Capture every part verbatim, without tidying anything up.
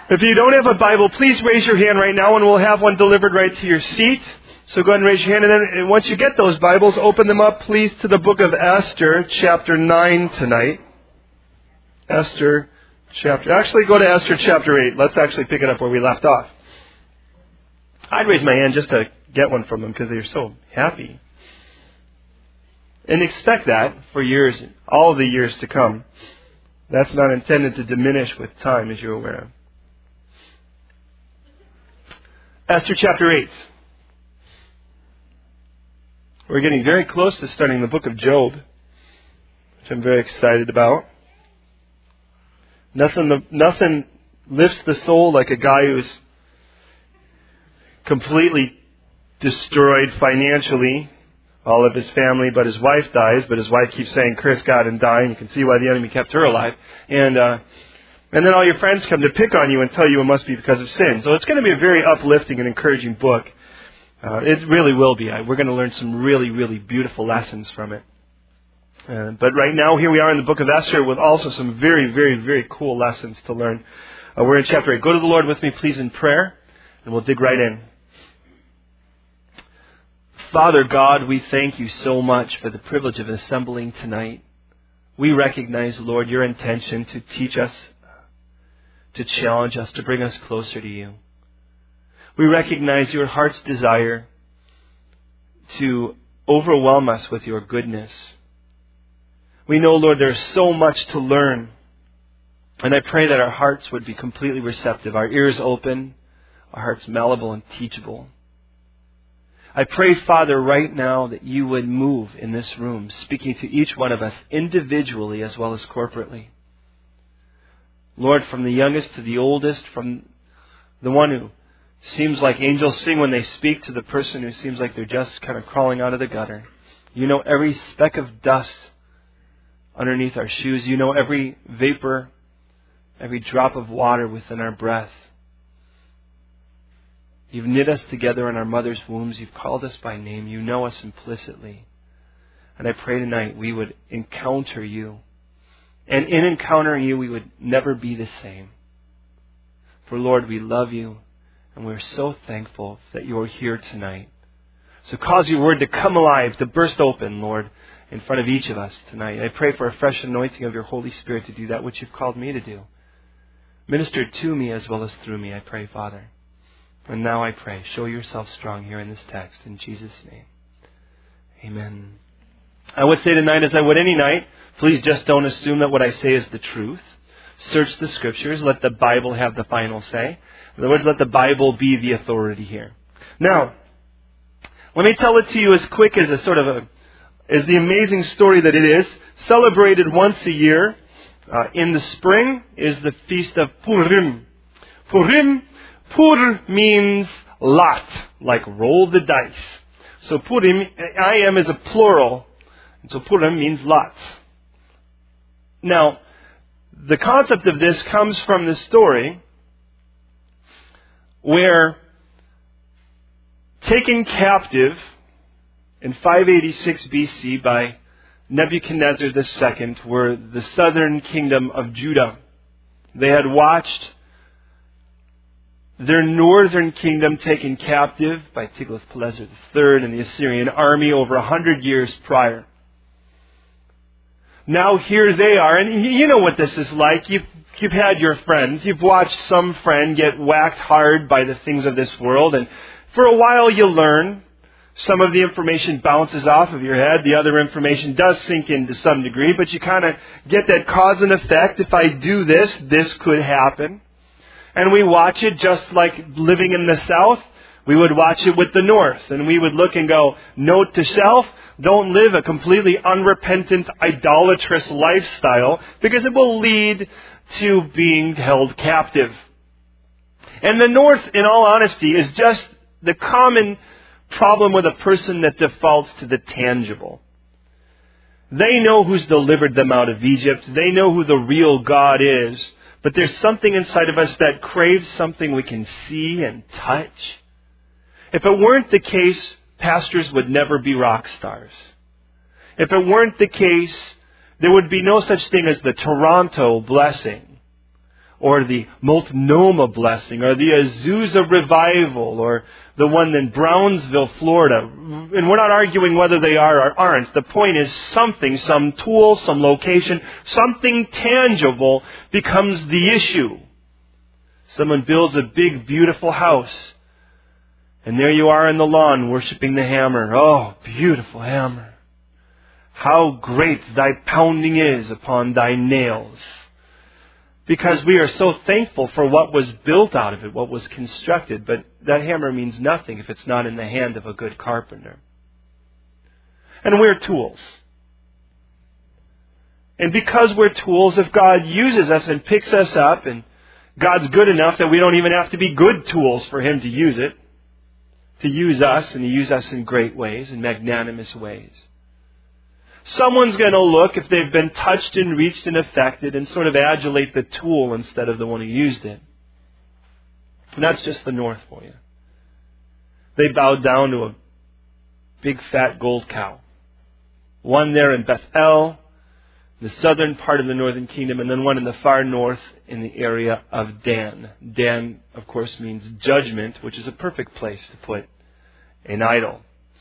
If you don't have a Bible, please raise your hand right now and we'll have one delivered right to your seat. So go ahead and raise your hand. And then once you get those Bibles, open them up, please, to the book of Esther, chapter nine tonight. Esther, chapter... Actually, go to Esther, chapter eight. Let's actually pick it up where we left off. I'd raise my hand just to get one from them because they're so happy. And expect that for years, all the years to come. That's not intended to diminish with time, as you're aware of. Esther chapter eight. We're getting very close to starting the book of Job, which I'm very excited about. Nothing, nothing lifts the soul like a guy who's completely destroyed financially, all of his family, but his wife dies, but his wife keeps saying, curse God and die, and you can see why the enemy kept her alive. And, uh, And then all your friends come to pick on you and tell you it must be because of sin. So it's going to be a very uplifting and encouraging book. Uh, it really will be. We're going to learn some really, really beautiful lessons from it. Uh, but right now, here we are in the book of Esther with also some very, very, very cool lessons to learn. Uh, we're in chapter eight. Go to the Lord with me, please, in prayer, and we'll dig right in. Father God, we thank you so much for the privilege of assembling tonight. We recognize, Lord, your intention to teach us, to challenge us, to bring us closer to you. We recognize your heart's desire to overwhelm us with your goodness. We know, Lord, there's so much to learn. And I pray that our hearts would be completely receptive, our ears open, our hearts malleable and teachable. I pray, Father, right now that you would move in this room, speaking to each one of us individually as well as corporately. Lord, from the youngest to the oldest, from the one who seems like angels sing when they speak to the person who seems like they're just kind of crawling out of the gutter. You know every speck of dust underneath our shoes. You know every vapor, every drop of water within our breath. You've knit us together in our mother's wombs. You've called us by name. You know us implicitly. And I pray tonight we would encounter you. And in encountering you, we would never be the same. For Lord, we love you, and we're so thankful that you're here tonight. So cause your word to come alive, to burst open, Lord, in front of each of us tonight. I pray for a fresh anointing of your Holy Spirit to do that which you've called me to do. Minister to me as well as through me, I pray, Father. And now I pray, show yourself strong here in this text, in Jesus' name. Amen. I would say tonight, as I would any night, please just don't assume that what I say is the truth. Search the Scriptures. Let the Bible have the final say. In other words, let the Bible be the authority here. Now, let me tell it to you as quick as a sort of a, as the amazing story that it is. Celebrated once a year uh, in the spring is the feast of Purim. Purim, Pur means lot, like roll the dice. So Purim, I am is a plural. And so Purim means lots. Now, the concept of this comes from the story where, taken captive in five eighty-six B C by Nebuchadnezzar the Second, were the southern kingdom of Judah. They had watched their northern kingdom taken captive by Tiglath-Pileser the Third and the Assyrian army over a hundred years prior. Now here they are, and you know what this is like. You've, you've had your friends. You've watched some friend get whacked hard by the things of this world, and for a while you learn. Some of the information bounces off of your head. The other information does sink in to some degree, but you kind of get that cause and effect. If I do this, this could happen. And we watch it just like living in the South. We would watch it with the North, and we would look and go, note to self, don't live a completely unrepentant, idolatrous lifestyle, because it will lead to being held captive. And the North, in all honesty, is just the common problem with a person that defaults to the tangible. They know who's delivered them out of Egypt. They know who the real God is. But there's something inside of us that craves something we can see and touch. If it weren't the case, pastors would never be rock stars. If it weren't the case, there would be no such thing as the Toronto blessing, or the Multnomah blessing, or the Azusa revival, or the one in Brownsville, Florida. And we're not arguing whether they are or aren't. The point is something, some tool, some location, something tangible becomes the issue. Someone builds a big, beautiful house, and there you are in the lawn worshiping the hammer. Oh, beautiful hammer. How great thy pounding is upon thy nails. Because we are so thankful for what was built out of it, what was constructed. But that hammer means nothing if it's not in the hand of a good carpenter. And we're tools. And because we're tools, if God uses us and picks us up, and God's good enough that we don't even have to be good tools for Him to use it, to use us, and to use us in great ways, in magnanimous ways. Someone's going to look, if they've been touched and reached and affected, and sort of adulate the tool instead of the one who used it. And that's just the north for you. They bowed down to a big fat gold cow. One there in Bethel, the southern part of the northern kingdom, and then one in the far north in the area of Dan. Dan, of course, means judgment, which is a perfect place to put an idol.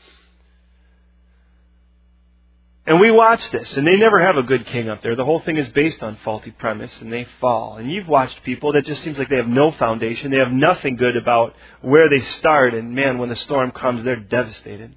And we watch this, and they never have a good king up there. The whole thing is based on faulty premise, and they fall. And you've watched people that just seems like they have no foundation. They have nothing good about where they start, and man, when the storm comes, they're devastated.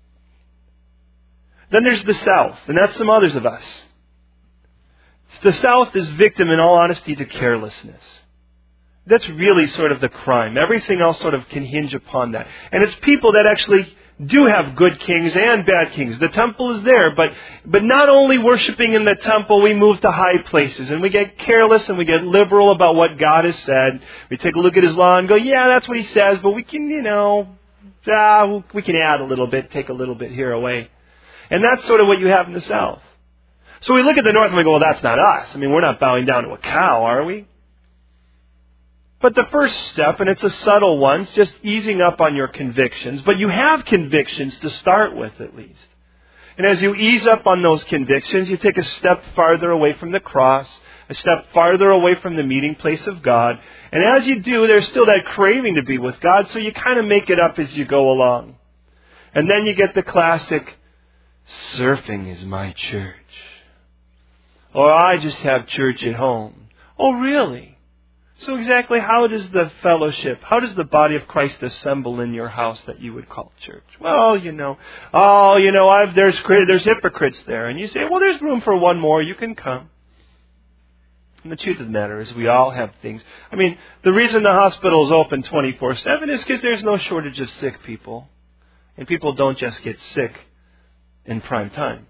Then there's the South, and that's some others of us. The South is victim, in all honesty, to carelessness. That's really sort of the crime. Everything else sort of can hinge upon that. And it's people that actually do have good kings and bad kings. The temple is there, but but not only worshiping in the temple, we move to high places, and we get careless and we get liberal about what God has said. We take a look at His law and go, yeah, that's what He says, but we can, you know, ah, we can add a little bit, take a little bit here away. And that's sort of what you have in the South. So we look at the North and we go, well, that's not us. I mean, we're not bowing down to a cow, are we? But the first step, and it's a subtle one, is just easing up on your convictions. But you have convictions to start with, at least. And as you ease up on those convictions, you take a step farther away from the cross, a step farther away from the meeting place of God. And as you do, there's still that craving to be with God, so you kind of make it up as you go along. And then you get the classic, surfing is my church. Or I just have church at home. Oh, really? So exactly how does the fellowship, how does the body of Christ assemble in your house that you would call church? Well, you know, oh, you know, I've, there's there's hypocrites there. And you say, well, there's room for one more. You can come. And the truth of the matter is we all have things. I mean, the reason the hospital is open twenty-four seven is because there's no shortage of sick people. And people don't just get sick in prime time.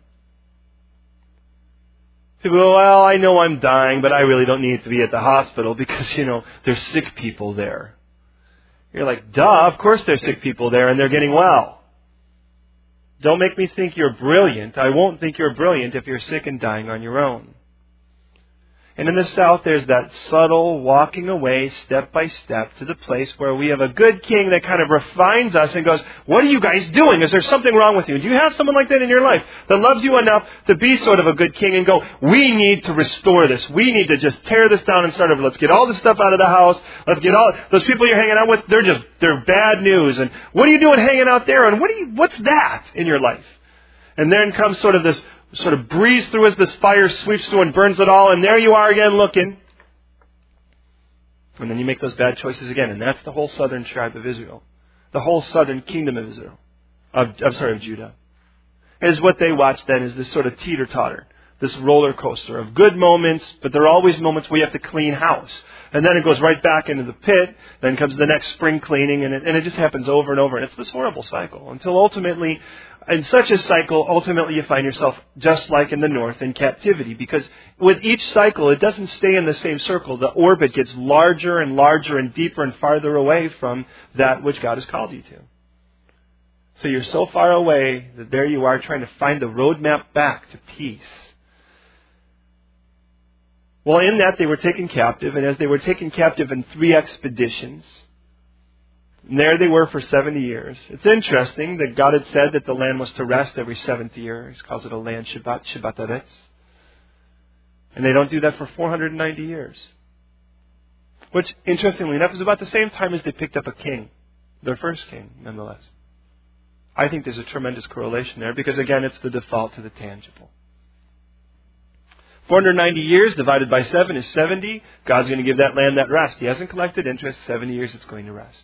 People go, well, I know I'm dying, but I really don't need to be at the hospital because, you know, there's sick people there. You're like, duh, of course there's sick people there and they're getting well. Don't make me think you're brilliant. I won't think you're brilliant if you're sick and dying on your own. And in the South, there's that subtle walking away step by step to the place where we have a good king that kind of refines us and goes, what are you guys doing? Is there something wrong with you? Do you have someone like that in your life that loves you enough to be sort of a good king and go, we need to restore this. We need to just tear this down and start over. Let's get all this stuff out of the house. Let's get all those people you're hanging out with. They're just, they're bad news. And what are you doing hanging out there? And what do you, what's that in your life? And then comes sort of this sort of breeze through as this fire sweeps through and burns it all, and there you are again looking. And then you make those bad choices again, and that's the whole southern tribe of Israel. The whole southern kingdom of Israel. Of, I'm sorry, of Judah. Is what they watch then is this sort of teeter-totter, this roller coaster of good moments, but there are always moments where you have to clean house. And then it goes right back into the pit, then comes the next spring cleaning, and it, and it just happens over and over. And it's this horrible cycle until ultimately, in such a cycle, ultimately you find yourself just like in the north in captivity. Because with each cycle, it doesn't stay in the same circle. The orbit gets larger and larger and deeper and farther away from that which God has called you to. So you're so far away that there you are trying to find the roadmap back to peace. Well, in that they were taken captive, and as they were taken captive in three expeditions, and there they were for seventy years. It's interesting that God had said that the land was to rest every seventh year. He calls it a land Shabbat, Shabbat Aretz. And they don't do that for four hundred ninety years. Which, interestingly enough, is about the same time as they picked up a king. Their first king, nonetheless. I think there's a tremendous correlation there because, again, it's the default to the tangible. four hundred ninety years divided by seven is seventy. God's going to give that land that rest. He hasn't collected interest. seventy years it's going to rest.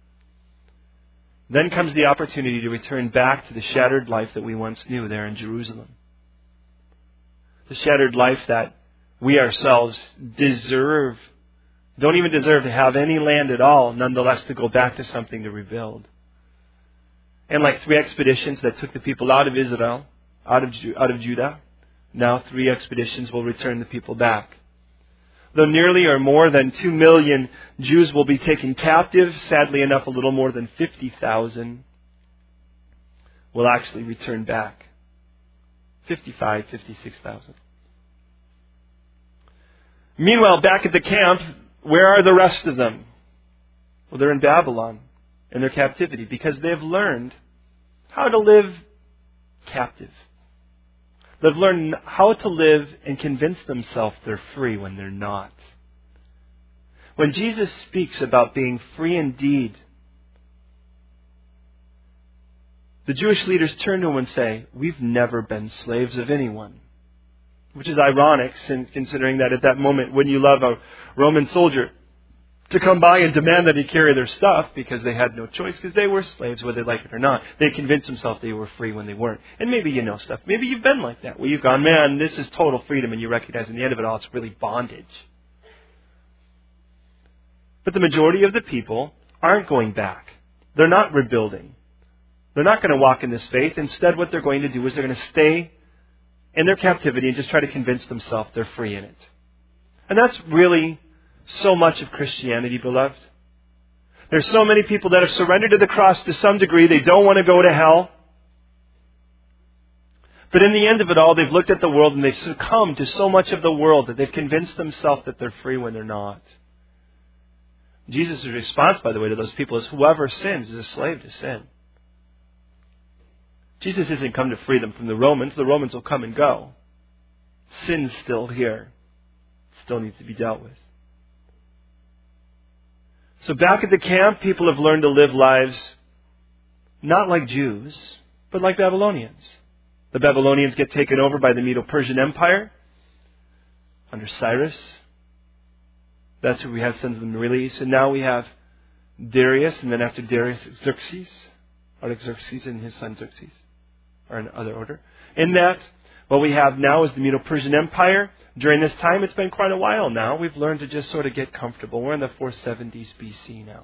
Then comes the opportunity to return back to the shattered life that we once knew there in Jerusalem. The shattered life that we ourselves deserve, don't even deserve to have any land at all, nonetheless to go back to something to rebuild. And like three expeditions that took the people out of Israel, out of, out of Judah, now three expeditions will return the people back. Though nearly or more than two million Jews will be taken captive, sadly enough a little more than fifty thousand will actually return back. fifty-five, fifty-six thousand. Meanwhile, back at the camp, where are the rest of them? Well, they're in Babylon in their captivity because they've learned how to live captive. They've learned how to live and convince themselves they're free when they're not. When Jesus speaks about being free indeed, the Jewish leaders turn to him and say, we've never been slaves of anyone. Which is ironic, considering that at that moment, wouldn't you love a Roman soldier to come by and demand that he carry their stuff because they had no choice, because they were slaves whether they liked it or not. They convinced themselves they were free when they weren't. And maybe you know stuff. Maybe you've been like that, where you've gone, man, this is total freedom, and you recognize in the end of it all, it's really bondage. But the majority of the people aren't going back. They're not rebuilding. They're not going to walk in this faith. Instead, what they're going to do is they're going to stay in their captivity and just try to convince themselves they're free in it. And that's really so much of Christianity, beloved. There's so many people that have surrendered to the cross to some degree. They don't want to go to hell. But in the end of it all, they've looked at the world and they've succumbed to so much of the world that they've convinced themselves that they're free when they're not. Jesus' response, by the way, to those people is whoever sins is a slave to sin. Jesus isn't come to free them from the Romans. The Romans will come and go. Sin's still here. Still needs to be dealt with. So back at the camp, people have learned to live lives not like Jews, but like Babylonians. The Babylonians get taken over by the Medo-Persian Empire under Cyrus. That's where we have sons of them release. And now we have Darius, and then after Darius, Xerxes, or Xerxes and his son Xerxes, or in other order. In that, what we have now is the Medo-Persian Empire. During this time, it's been quite a while now. We've learned to just sort of get comfortable. We're in the four seventies B C now.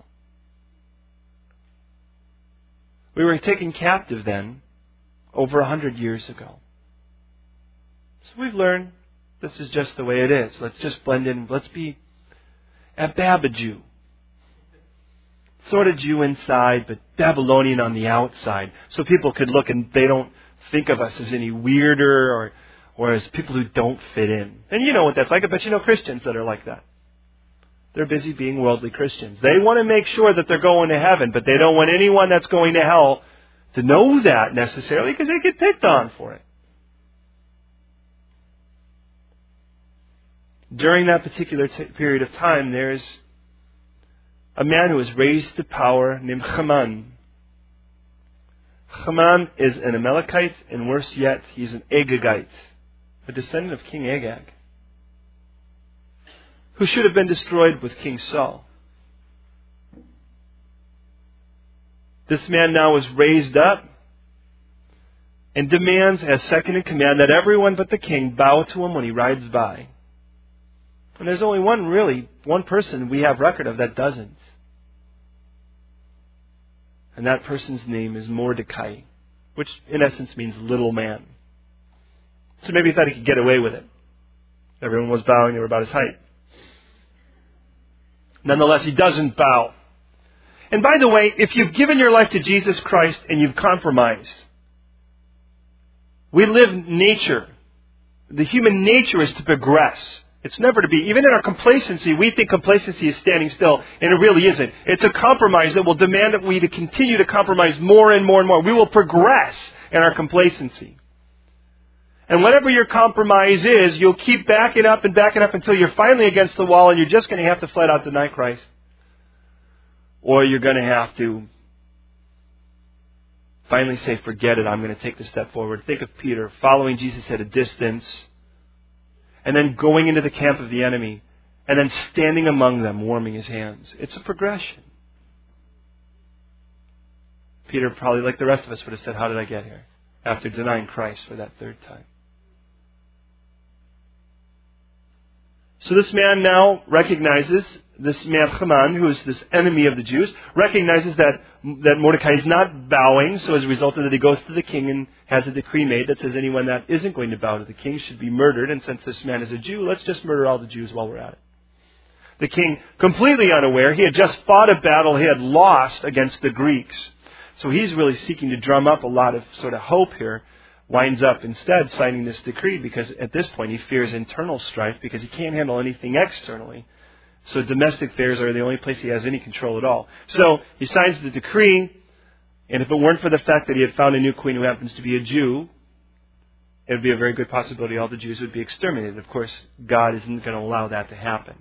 We were taken captive then over a hundred years ago. So we've learned this is just the way it is. Let's just blend in. Let's be a Baba Jew. Sort of Jew inside, but Babylonian on the outside. So people could look and they don't think of us as any weirder or, or as people who don't fit in. And you know what that's like. I bet you know Christians that are like that. They're busy being worldly Christians. They want to make sure that they're going to heaven, but they don't want anyone that's going to hell to know that necessarily because they get picked on for it. During that particular t- period of time, there's a man who was raised to power named Haman. Haman is an Amalekite, and worse yet, he's an Agagite, a descendant of King Agag, who should have been destroyed with King Saul. This man now was raised up and demands as second in command that everyone but the king bow to him when he rides by. And there's only one really, one person we have record of that doesn't. And that person's name is Mordecai, which in essence means little man. So maybe he thought he could get away with it. Everyone was bowing, they were about his height. Nonetheless, he doesn't bow. And by the way, if you've given your life to Jesus Christ and you've compromised, we live nature. The human nature is to progress. It's never to be. Even in our complacency, we think complacency is standing still, and it really isn't. It's a compromise that will demand that we to continue to compromise more and more and more. We will progress in our complacency. And whatever your compromise is, you'll keep backing up and backing up until you're finally against the wall and you're just going to have to flat out deny Christ. Or you're going to have to finally say, forget it, I'm going to take the step forward. Think of Peter following Jesus at a distance and then going into the camp of the enemy and then standing among them, warming his hands. It's a progression. Peter probably, like the rest of us, would have said, how did I get here? After denying Christ for that third time. So this man now recognizes, this man Haman, who is this enemy of the Jews, recognizes that, that Mordecai is not bowing, so as a result of that he goes to the king and has a decree made that says anyone that isn't going to bow to the king should be murdered, and since this man is a Jew, let's just murder all the Jews while we're at it. The king, completely unaware, he had just fought a battle he had lost against the Greeks. So he's really seeking to drum up a lot of sort of hope here, winds up instead signing this decree because at this point he fears internal strife because he can't handle anything externally. So domestic affairs are the only place he has any control at all. So he signs the decree, and if it weren't for the fact that he had found a new queen who happens to be a Jew, it would be a very good possibility all the Jews would be exterminated. Of course, God isn't going to allow that to happen.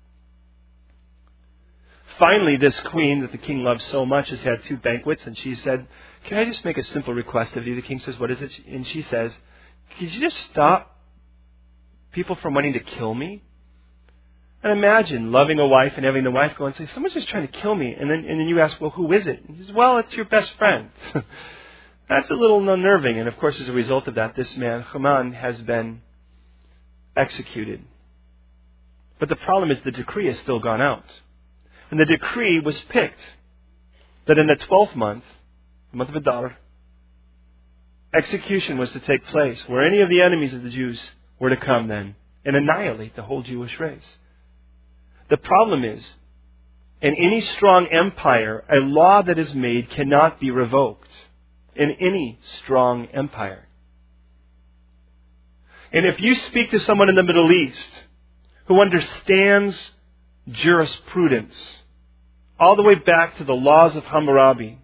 Finally, this queen that the king loves so much has had two banquets, and she said, can I just make a simple request of you? The king says, what is it? And she says, could you just stop people from wanting to kill me? And imagine loving a wife and having the wife go and say, someone's just trying to kill me. And then, and then you ask, well, who is it? And he says, well, it's your best friend. That's a little unnerving. And of course, as a result of that, this man, Haman, has been executed. But the problem is the decree has still gone out. And the decree was picked that in the twelfth month, the month of Adar, execution was to take place where any of the enemies of the Jews were to come then and annihilate the whole Jewish race. The problem is, in any strong empire, a law that is made cannot be revoked. In any strong empire. And if you speak to someone in the Middle East who understands jurisprudence, all the way back to the laws of Hammurabi,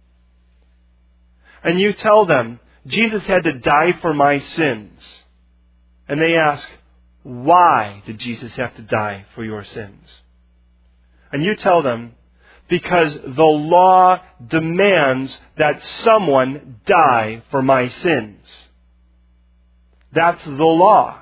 and you tell them, Jesus had to die for my sins, and they ask, why did Jesus have to die for your sins? And you tell them, because the law demands that someone die for my sins. That's the law.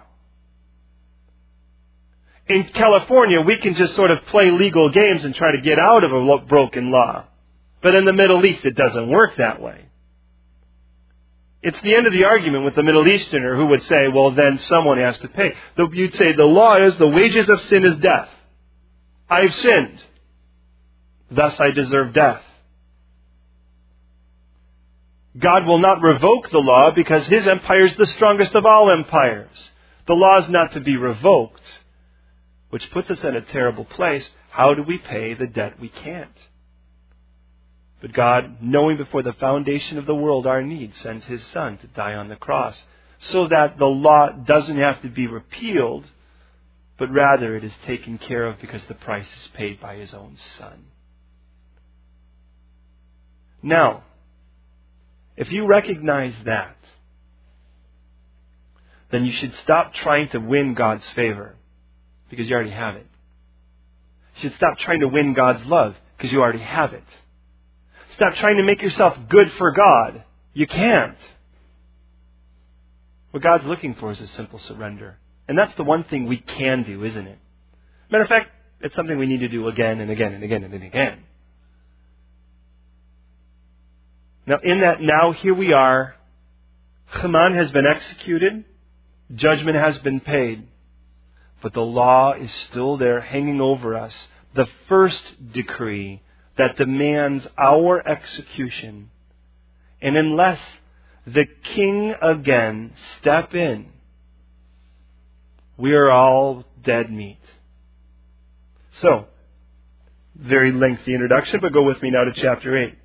In California, we can just sort of play legal games and try to get out of a broken law. But in the Middle East, it doesn't work that way. It's the end of the argument with the Middle Easterner who would say, well, then someone has to pay. You'd say the law is the wages of sin is death. I've sinned. Thus I deserve death. God will not revoke the law because His empire is the strongest of all empires. The law is not to be revoked, which puts us in a terrible place. How do we pay the debt we can't? But God, knowing before the foundation of the world our need, sends His Son to die on the cross so that the law doesn't have to be repealed, but rather it is taken care of because the price is paid by His own Son. Now, if you recognize that, then you should stop trying to win God's favor because you already have it. You should stop trying to win God's love because you already have it. Stop trying to make yourself good for God. You can't. What God's looking for is a simple surrender. And that's the one thing we can do, isn't it? Matter of fact, it's something we need to do again and again and again and again. Now, in that now, here we are. Haman has been executed. Judgment has been paid. But the law is still there hanging over us. The first decree that demands our execution. And unless the king again step in, we are all dead meat. So, very lengthy introduction, but go with me now to chapter eight.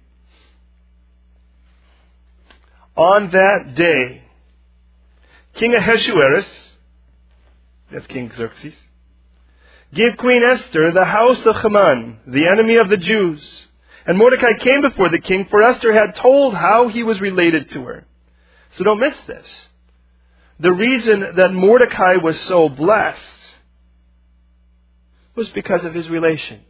On that day, King Ahasuerus, that's King Xerxes, gave Queen Esther the house of Haman, the enemy of the Jews. And Mordecai came before the king, for Esther had told how he was related to her. So don't miss this. the reason that Mordecai was so blessed was because of his relations.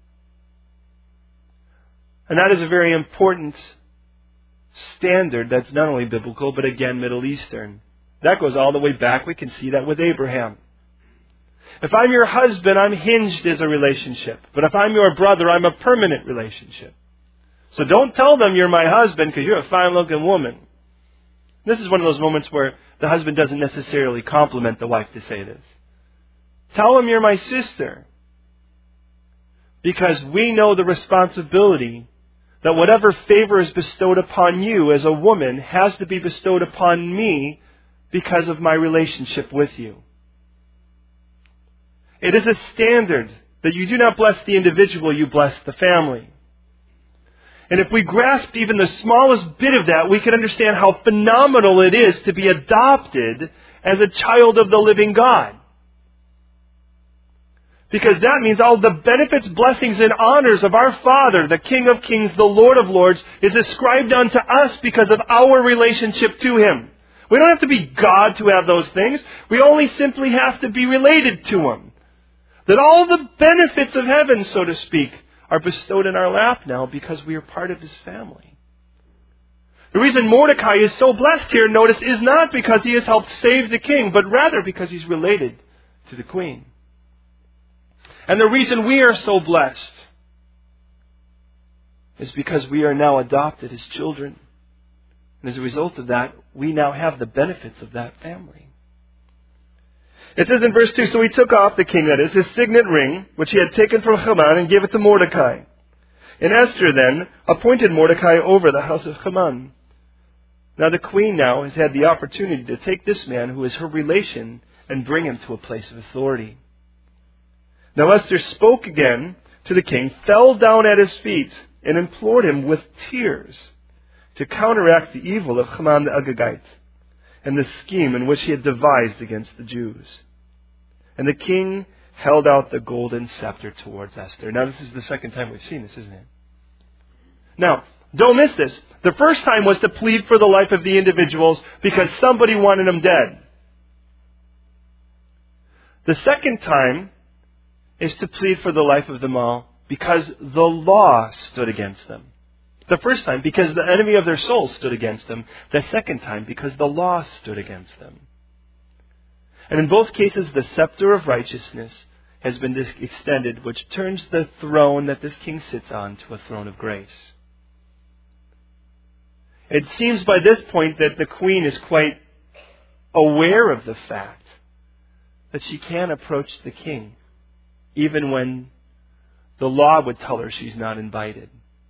And that is a very important standard that's not only biblical, but again, Middle Eastern. That goes all the way back. We can see that with Abraham. If I'm your husband, I'm hinged as a relationship. But if I'm your brother, I'm a permanent relationship. So don't tell them you're my husband because you're a fine-looking woman. This is one of those moments where the husband doesn't necessarily compliment the wife to say this. Tell them you're my sister. Because we know the responsibility that whatever favor is bestowed upon you as a woman has to be bestowed upon me because of my relationship with you. It is a standard that you do not bless the individual, you bless the family. And if we grasped even the smallest bit of that, we can understand how phenomenal it is to be adopted as a child of the living God. Because that means all the benefits, blessings, and honors of our Father, the King of Kings, the Lord of Lords, is ascribed unto us because of our relationship to Him. We don't have to be God to have those things. We only simply have to be related to Him. That all the benefits of heaven, so to speak, are bestowed in our lap now because we are part of His family. The reason Mordecai is so blessed here, notice, is not because he has helped save the king, but rather because he's related to the queen. And the reason we are so blessed is because we are now adopted as children. And as a result of that, we now have the benefits of that family. It says in verse two, so he took off, the king that is, his signet ring, which he had taken from Haman, and gave it to Mordecai. And Esther then appointed Mordecai over the house of Haman. Now the queen now has had the opportunity to take this man who is her relation and bring him to a place of authority. Now Esther spoke again to the king, fell down at his feet, and implored him with tears to counteract the evil of Haman the Agagite and the scheme in which he had devised against the Jews. And the king held out the golden scepter towards Esther. Now this is the second time we've seen this, isn't it? Now, don't miss this. The first time was to plead for the life of the individuals because somebody wanted them dead. The second time is to plead for the life of them all because the law stood against them. The first time because the enemy of their souls stood against them. The second time because the law stood against them. And in both cases, the scepter of righteousness has been extended, which turns the throne that this king sits on to a throne of grace. It seems by this point that the queen is quite aware of the fact that she can't approach the king, even when the law would tell her she's not invited.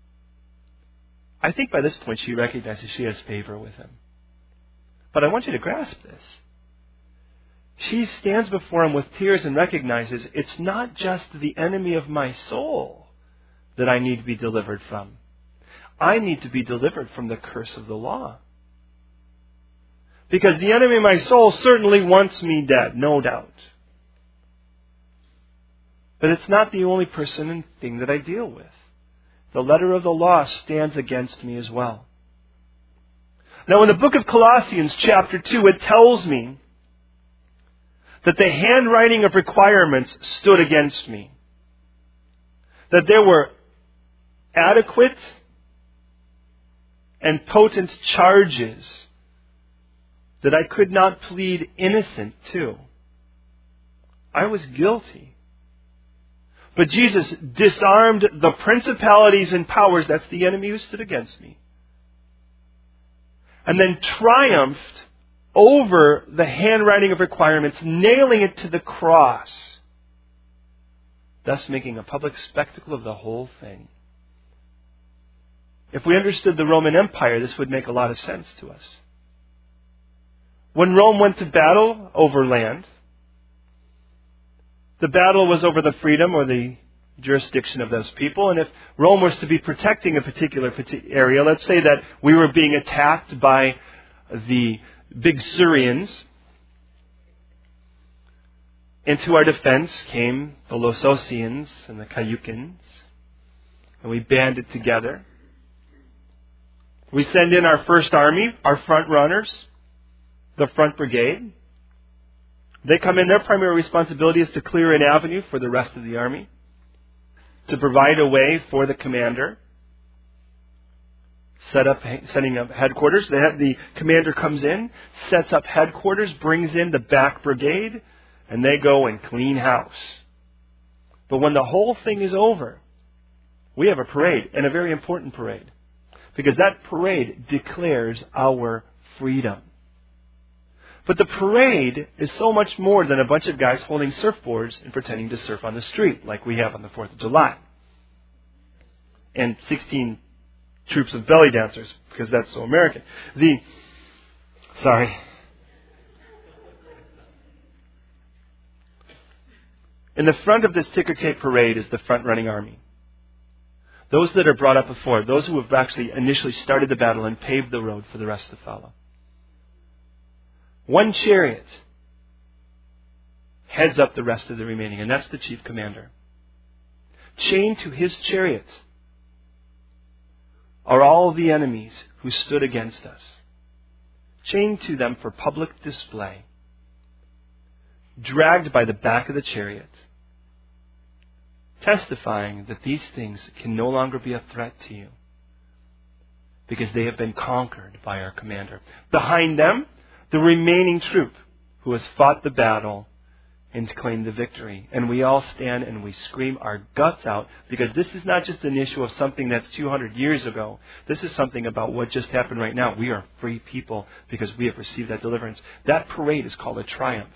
I think by this point she recognizes she has favor with him. But I want you to grasp this. She stands before him with tears and recognizes it's not just the enemy of my soul that I need to be delivered from. I need to be delivered from the curse of the law. Because the enemy of my soul certainly wants me dead, no doubt. But it's not the only person and thing that I deal with. The letter of the law stands against me as well. Now in the book of Colossians chapter two, it tells me that the handwriting of requirements stood against me. That there were adequate and potent charges that I could not plead innocent to. I was guilty. But Jesus disarmed the principalities and powers, that's the enemy who stood against me, and then triumphed over the handwriting of requirements, nailing it to the cross, thus making a public spectacle of the whole thing. If we understood the Roman Empire, this would make a lot of sense to us. When Rome went to battle over land, the battle was over the freedom or the jurisdiction of those people. And if Rome was to be protecting a particular area, let's say that we were being attacked by the big Syrians, and to our defense came the Lososians and the Cayucans, and we banded together. We send in our first army, our front runners, the front brigade. They come in, their primary responsibility is to clear an avenue for the rest of the army, to provide a way for the commander, set up, setting up headquarters. They have, the commander comes in, sets up headquarters, brings in the back brigade, and they go and clean house. But when the whole thing is over, we have a parade, and a very important parade, because that parade declares our freedom. But the parade is so much more than a bunch of guys holding surfboards and pretending to surf on the street like we have on the fourth of July. And sixteen troops of belly dancers, because that's so American. The, sorry. In the front of this ticker tape parade is the front-running army. Those that are brought up before, those who have actually initially started the battle and paved the road for the rest to follow. One chariot heads up the rest of the remaining, and that's the chief commander. Chained to his chariot are all the enemies who stood against us. Chained to them for public display. Dragged by the back of the chariot. Testifying that these things can no longer be a threat to you, because they have been conquered by our commander. Behind them, the remaining troop who has fought the battle and claimed the victory. And we all stand and we scream our guts out, because this is not just an issue of something that's two hundred years ago. This is something about what just happened right now. We are free people because we have received that deliverance. That parade is called a triumph.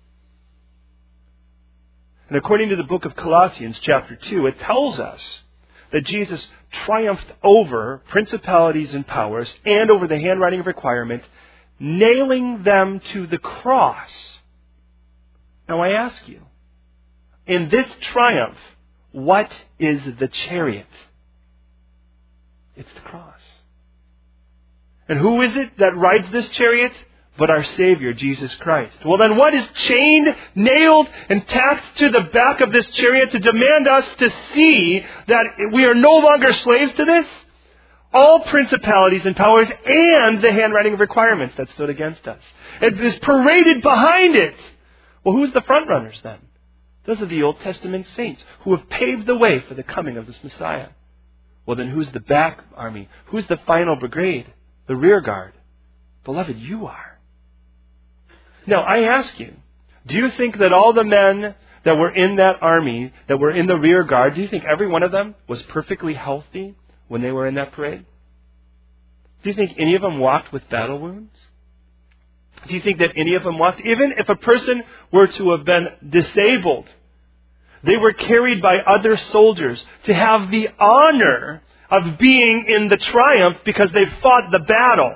And according to the book of Colossians chapter two, it tells us that Jesus triumphed over principalities and powers and over the handwriting of requirement, nailing them to the cross. Now I ask you, in this triumph, what is the chariot? It's the cross. And who is it that rides this chariot? But our Savior, Jesus Christ. Well, then what is chained, nailed, and tacked to the back of this chariot to demand us to see that we are no longer slaves to this? All principalities and powers and the handwriting of requirements that stood against us. It is paraded behind it. Well, who's the front runners then? Those are the Old Testament saints who have paved the way for the coming of this Messiah. Well, then who's the back army? Who's the final brigade? The rear guard? Beloved, you are. Now, I ask you, do you think that all the men that were in that army, that were in the rear guard, do you think every one of them was perfectly healthy when they were in that parade? Do you think any of them walked with battle wounds? Do you think that any of them walked? Even if a person were to have been disabled, they were carried by other soldiers to have the honor of being in the triumph because they fought the battle.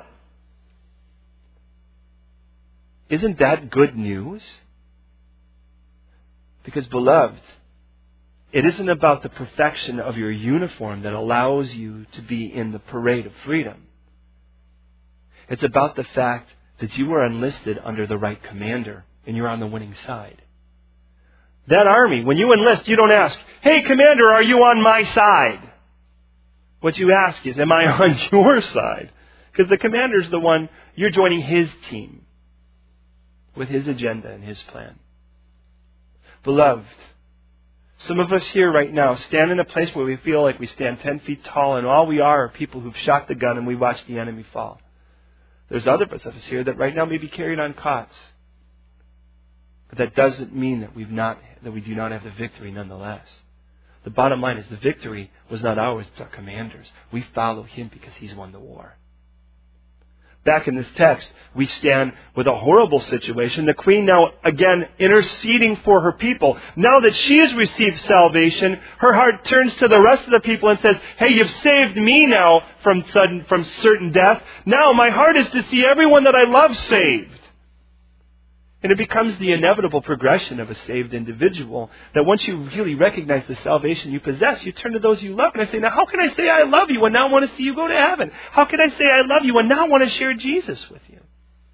Isn't that good news? Because, beloved, it isn't about the perfection of your uniform that allows you to be in the parade of freedom. It's about the fact that you were enlisted under the right commander and you're on the winning side. That army, when you enlist, you don't ask, "Hey, commander, are you on my side?" What you ask is, "Am I on your side?" Because the commander's the one, you're joining his team with his agenda and his plan. Beloved, some of us here right now stand in a place where we feel like we stand ten feet tall and all we are are people who've shot the gun and we watch the enemy fall. There's other of us here that right now may be carried on cots. But that doesn't mean that we've not, that we do not have the victory nonetheless. The bottom line is the victory was not ours, it's our commander's. We follow him because he's won the war. Back in this text, we stand with a horrible situation. The queen now, again, interceding for her people. Now that she has received salvation, her heart turns to the rest of the people and says, "Hey, you've saved me now from sudden, from certain death. Now my heart is to see everyone that I love saved." And it becomes the inevitable progression of a saved individual that once you really recognize the salvation you possess, you turn to those you love and I say, "Now how can I say I love you and now want to see you go to heaven? How can I say I love you and now want to share Jesus with you?"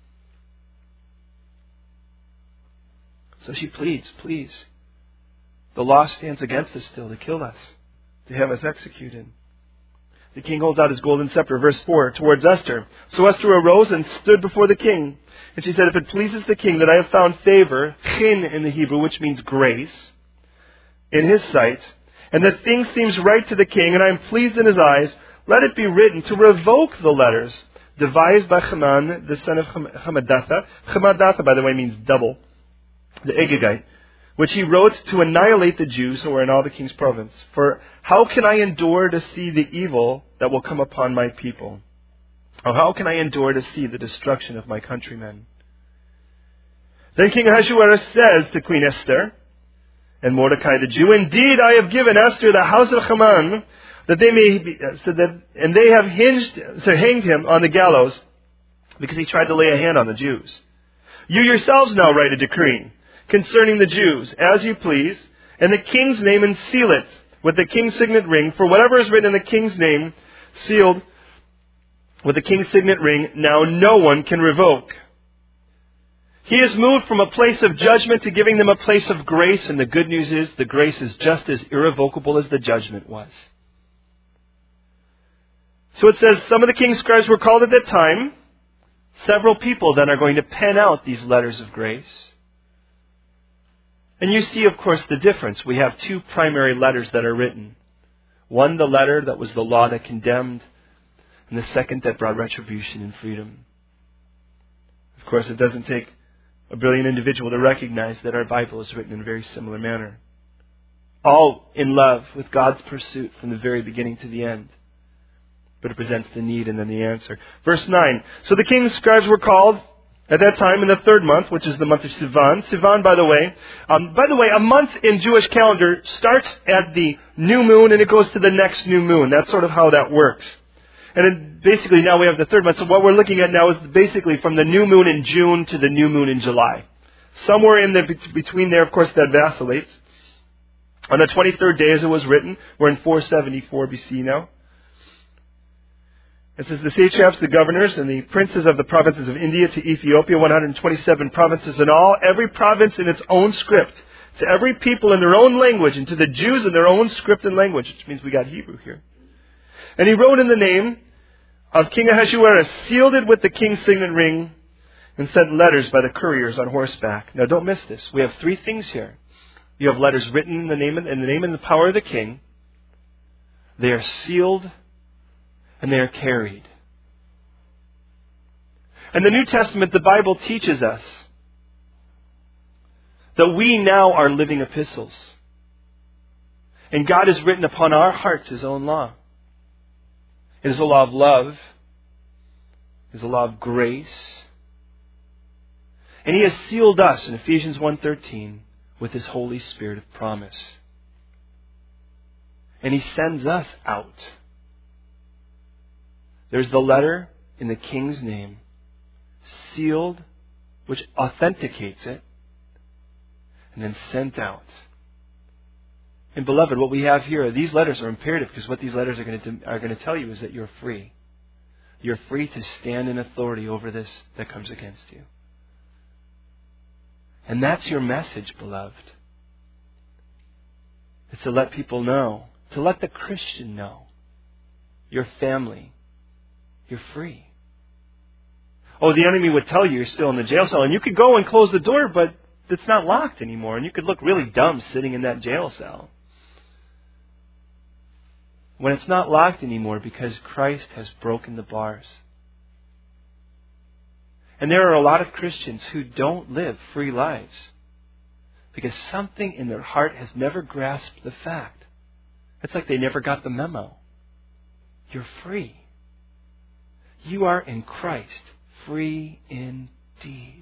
So she pleads, "Please, the law stands against us still to kill us, to have us executed." The king holds out his golden scepter, verse four, towards Esther. So Esther arose and stood before the king. And she said, if it pleases the king that I have found favor, chin in the Hebrew, which means grace, in his sight, and that thing seems right to the king, and I am pleased in his eyes, let it be written to revoke the letters devised by Haman, the son of Hammedatha. Hammedatha, by the way, means double, the Agagite, which he wrote to annihilate the Jews who were in all the king's province. For how can I endure to see the evil that will come upon my people? Or how can I endure to see the destruction of my countrymen? Then King Ahasuerus says to Queen Esther and Mordecai the Jew, indeed I have given Esther the house of Haman, that they may be, so that, and they have hinged, so hanged him on the gallows because he tried to lay a hand on the Jews. You yourselves now write a decree concerning the Jews, as you please, and the king's name, and seal it with the king's signet ring. For whatever is written in the king's name, sealed with the king's signet ring, now no one can revoke. He is moved from a place of judgment to giving them a place of grace, and the good news is the grace is just as irrevocable as the judgment was. So it says some of the king's scribes were called at that time. Several people then are going to pen out these letters of grace. And you see, of course, the difference. We have two primary letters that are written. One, the letter that was the law that condemned, and the second that brought retribution and freedom. Of course, it doesn't take a brilliant individual to recognize that our Bible is written in a very similar manner. All in love with God's pursuit from the very beginning to the end. But it presents the need and then the answer. Verse nine. So the king's scribes were called at that time in the third month, which is the month of Sivan. Sivan, by the way, um, by the way, a month in Jewish calendar starts at the new moon and it goes to the next new moon. That's sort of how that works. And then basically now we have the third month. So what we're looking at now is basically from the new moon in June to the new moon in July. Somewhere in the between there, of course, that vacillates. On the twenty-third day, as it was written, we're in four seventy-four B C now. It says the satraps, the governors, and the princes of the provinces of India to Ethiopia, one hundred twenty-seven provinces in all, every province in its own script, to every people in their own language, and to the Jews in their own script and language, which means we got Hebrew here. And he wrote in the name of King Ahasuerus, sealed it with the king's signet ring, and sent letters by the couriers on horseback. Now don't miss this. We have three things here. You have letters written in the name, in the name and the power of the king. They are sealed and they are carried. In the New Testament, the Bible teaches us that we now are living epistles. And God has written upon our hearts His own law. It is a law of love. It is a law of grace. And He has sealed us in Ephesians one thirteen with His Holy Spirit of promise. And He sends us out. There's the letter in the king's name, sealed, which authenticates it, and then sent out. And beloved, what we have here, these letters are imperative because what these letters are going to are going to tell you is that you're free. You're free to stand in authority over this that comes against you. And that's your message, beloved. It's to let people know, to let the Christian know, your family, you're free. Oh, the enemy would tell you you're still in the jail cell, and you could go and close the door, but it's not locked anymore, and you could look really dumb sitting in that jail cell. When it's not locked anymore because Christ has broken the bars. And there are a lot of Christians who don't live free lives because something in their heart has never grasped the fact. It's like they never got the memo. You're free. You are in Christ, free indeed.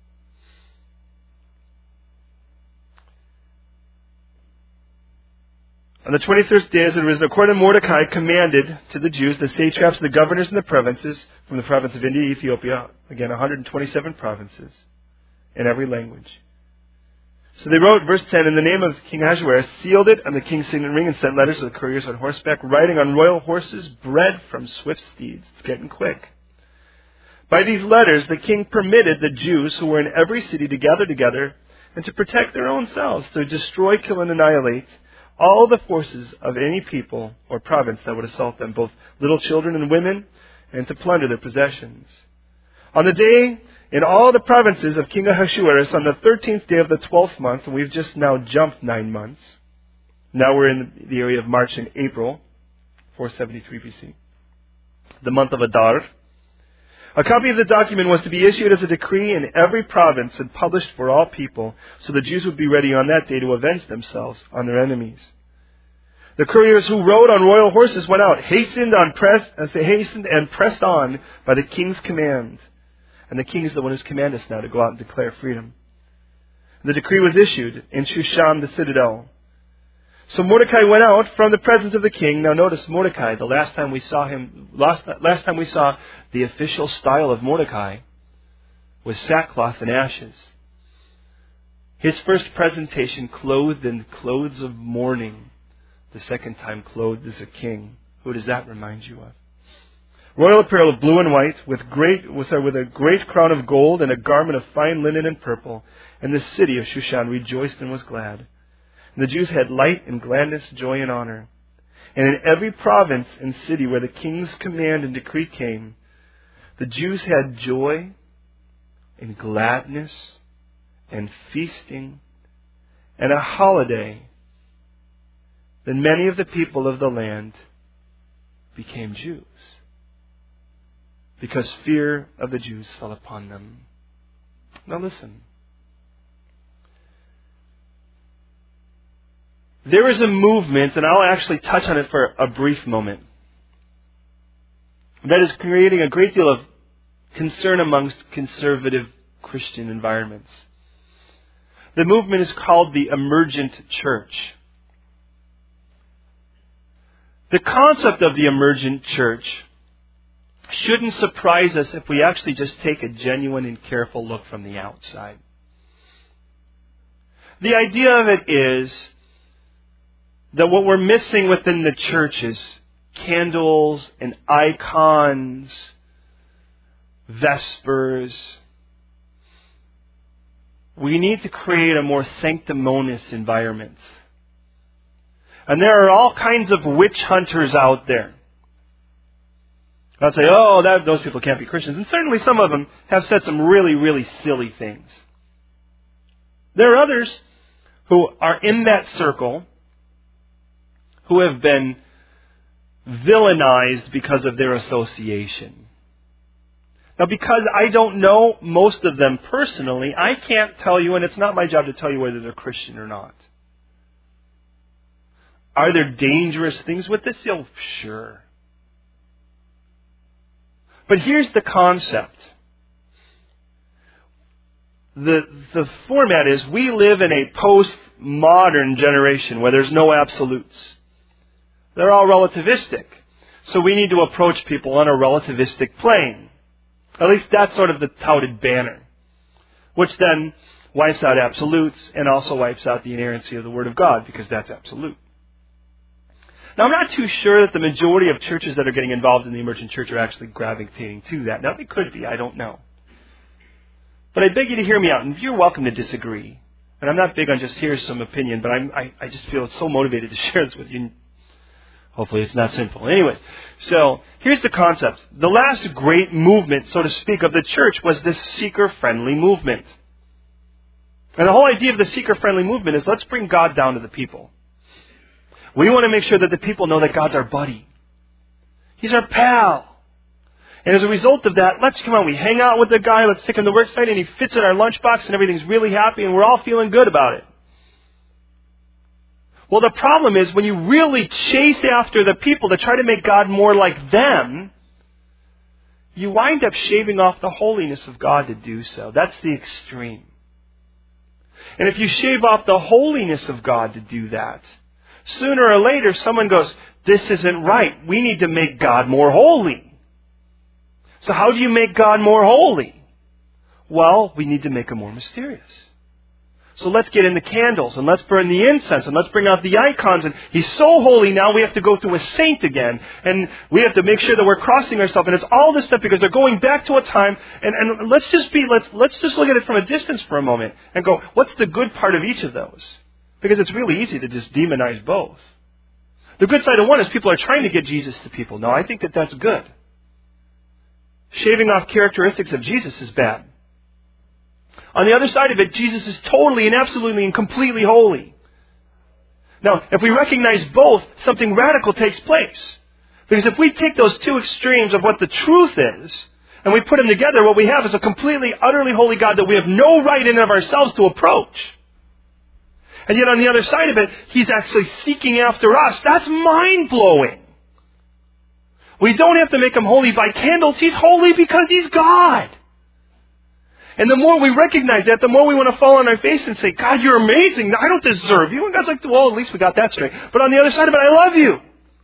On the twenty-first day, as it was according to Mordecai, commanded to the Jews, the satraps, the governors, and the provinces, from the province of India, Ethiopia, again, one hundred twenty-seven provinces, in every language. So they wrote, verse ten, in the name of King Ahasuerus, sealed it on the king's signet ring, and sent letters to the couriers on horseback, riding on royal horses, bred from swift steeds. It's getting quick. By these letters, the king permitted the Jews who were in every city to gather together and to protect their own selves, to destroy, kill, and annihilate all the forces of any people or province that would assault them, both little children and women, and to plunder their possessions. On the day, in all the provinces of King Ahasuerus, on the thirteenth day of the twelfth month, and we've just now jumped nine months. Now we're in the area of March and April, four seventy-three B C. The month of Adar. A copy of the document was to be issued as a decree in every province and published for all people, so the Jews would be ready on that day to avenge themselves on their enemies. The couriers who rode on royal horses went out, hastened on press, as they hastened and pressed on by the king's command. And the king is the one who's commanded us now to go out and declare freedom. The decree was issued in Shushan, the citadel. So Mordecai went out from the presence of the king. Now notice Mordecai, the last time we saw him, last, last time we saw the official style of Mordecai was sackcloth and ashes. His first presentation clothed in clothes of mourning. The second time clothed as a king. Who does that remind you of? Royal apparel of blue and white, with great, with a great crown of gold and a garment of fine linen and purple. And the city of Shushan rejoiced and was glad. And the Jews had light and gladness, joy and honor. And in every province and city where the king's command and decree came, the Jews had joy and gladness and feasting and a holiday. Then many of the people of the land became Jews, because fear of the Jews fell upon them. Now listen. There is a movement, and I'll actually touch on it for a brief moment, that is creating a great deal of concern amongst conservative Christian environments. The movement is called the emergent church. The concept of the emergent church shouldn't surprise us if we actually just take a genuine and careful look from the outside. The idea of it is that what we're missing within the church is candles and icons, vespers. We need to create a more sanctimonious environment. And there are all kinds of witch hunters out there. I'll say, oh, that, those people can't be Christians. And certainly some of them have said some really, really silly things. There are others who are in that circle who have been villainized because of their association. Now, because I don't know most of them personally, I can't tell you, and it's not my job to tell you whether they're Christian or not. Are there dangerous things with this? Oh, sure. But here's the concept. The, the format is we live in a post-modern generation where there's no absolutes. They're all relativistic. So we need to approach people on a relativistic plane. At least that's sort of the touted banner. Which then wipes out absolutes and also wipes out the inerrancy of the Word of God, because that's absolute. Now, I'm not too sure that the majority of churches that are getting involved in the emergent church are actually gravitating to that. Now, they could be. I don't know. But I beg you to hear me out. And you're welcome to disagree. And I'm not big on just here's some opinion, but I'm, I, I just feel so motivated to share this with you. Hopefully it's not sinful. Anyways, so here's the concept. The last great movement, so to speak, of the church was this seeker-friendly movement. And the whole idea of the seeker-friendly movement is let's bring God down to the people. We want to make sure that the people know that God's our buddy. He's our pal. And as a result of that, let's come on, we hang out with the guy, let's take him to the work site, and he fits in our lunchbox and everything's really happy and we're all feeling good about it. Well, the problem is when you really chase after the people to try to make God more like them, you wind up shaving off the holiness of God to do so. That's the extreme. And if you shave off the holiness of God to do that, sooner or later someone goes, this isn't right. We need to make God more holy. So how do you make God more holy? Well, we need to make Him more mysterious. So let's get in the candles and let's burn the incense and let's bring out the icons. And He's so holy now we have to go through a saint again. And we have to make sure that we're crossing ourselves. And it's all this stuff because they're going back to a time. And, and let's just be, let's, let's just look at it from a distance for a moment and go, what's the good part of each of those? Because it's really easy to just demonize both. The good side of one is people are trying to get Jesus to people. No, I think that that's good. Shaving off characteristics of Jesus is bad. On the other side of it, Jesus is totally and absolutely and completely holy. Now, if we recognize both, something radical takes place. Because if we take those two extremes of what the truth is, and we put them together, what we have is a completely, utterly holy God that we have no right in and of ourselves to approach. And yet on the other side of it, He's actually seeking after us. That's mind-blowing. We don't have to make Him holy by candles. He's holy because He's God. And the more we recognize that, the more we want to fall on our face and say, God, you're amazing. I don't deserve you. And God's like, well, at least we got that straight. But on the other side of it, I love you.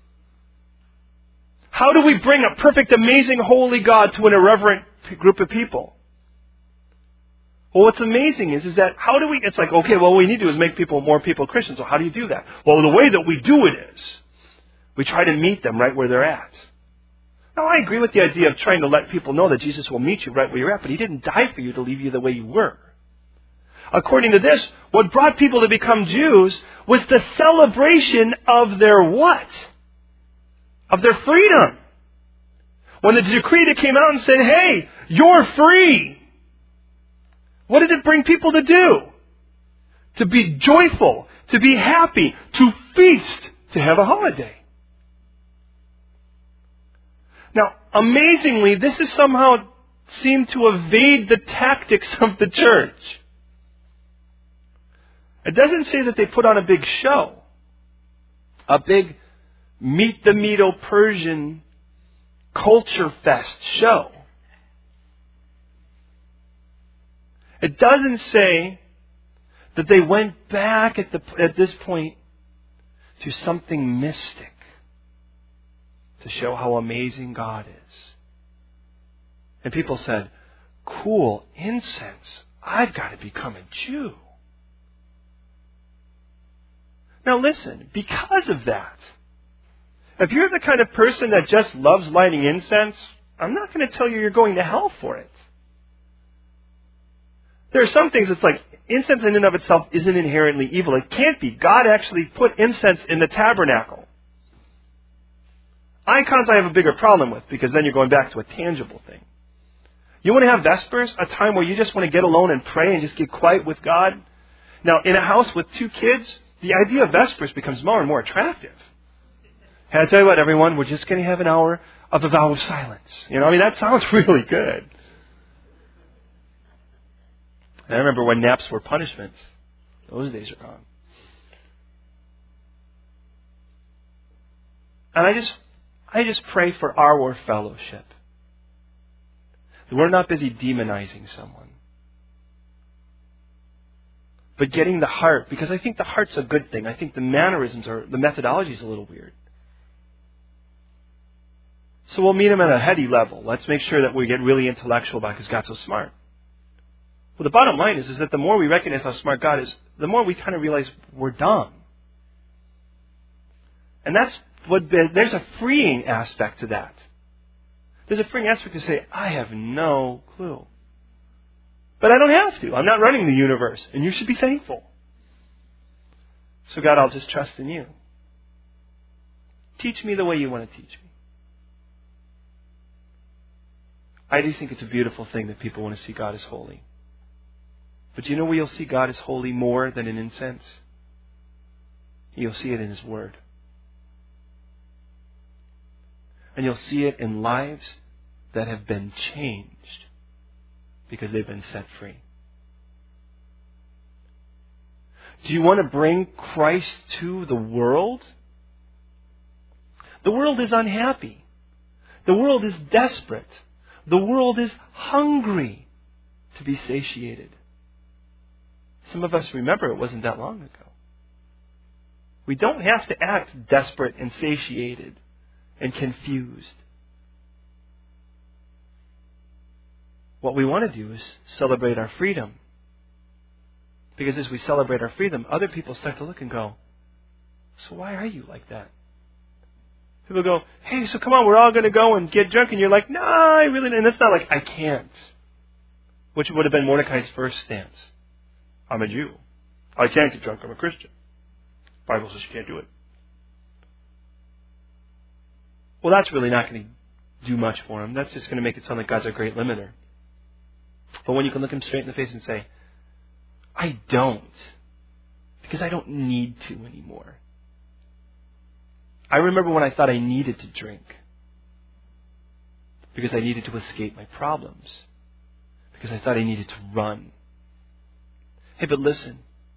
How do we bring a perfect, amazing, holy God to an irreverent group of people? Well, what's amazing is, is that how do we, it's like, okay, well, what we need to do is make people, more people Christians. So how do you do that? Well, the way that we do it is, we try to meet them right where they're at. Now, I agree with the idea of trying to let people know that Jesus will meet you right where you're at, but He didn't die for you to leave you the way you were. According to this, what brought people to become Jews was the celebration of their what? Of their freedom. When the decree that came out and said, hey, you're free. What did it bring people to do? To be joyful, to be happy, to feast, to have a holiday. Now, amazingly, this has somehow seemed to evade the tactics of the church. It doesn't say that they put on a big show. A big Meet the Medo-Persian culture fest show. It doesn't say that they went back at, the, at this point to something mystic to show how amazing God is. And people said, cool, incense. I've got to become a Jew. Now listen, because of that, if you're the kind of person that just loves lighting incense, I'm not going to tell you you're going to hell for it. There are some things that's like, incense in and of itself isn't inherently evil. It can't be. God actually put incense in the tabernacle. Icons I have a bigger problem with, because then you're going back to a tangible thing. You want to have Vespers, a time where you just want to get alone and pray and just get quiet with God? Now, in a house with two kids, the idea of Vespers becomes more and more attractive. And I tell you what, everyone, we're just going to have an hour of a vow of silence. You know, I mean, that sounds really good. And I remember when naps were punishments. Those days are gone. And I just, I just pray for our fellowship. That we're not busy demonizing someone. But getting the heart, because I think the heart's a good thing. I think the mannerisms are, the methodology is a little weird. So we'll meet him at a heady level. Let's make sure that we get really intellectual about it because God's so smart. Well, the bottom line is, is that the more we recognize how smart God is, the more we kind of realize we're dumb. And that's what, there's a freeing aspect to that. There's a freeing aspect to say, I have no clue. But I don't have to. I'm not running the universe. And you should be thankful. So God, I'll just trust in you. Teach me the way you want to teach me. I do think it's a beautiful thing that people want to see God as holy. But you know where you'll see God as holy more than in incense? You'll see it in His Word. And you'll see it in lives that have been changed because they've been set free. Do you want to bring Christ to the world? The world is unhappy. The world is desperate. The world is hungry to be satiated. Some of us remember it wasn't that long ago. We don't have to act desperate and satiated and confused. What we want to do is celebrate our freedom. Because as we celebrate our freedom, other people start to look and go, so why are you like that? People go, hey, so come on, we're all going to go and get drunk. And you're like, no, I really don't. And it's not like, I can't. Which would have been Mordecai's first stance. I'm a Jew. I can't get drunk. I'm a Christian. Bible says you can't do it. Well, that's really not going to do much for him. That's just going to make it sound like God's a great limiter. But when you can look him straight in the face and say, I don't, because I don't need to anymore. I remember when I thought I needed to drink because I needed to escape my problems, because I thought I needed to run. Hey, but listen,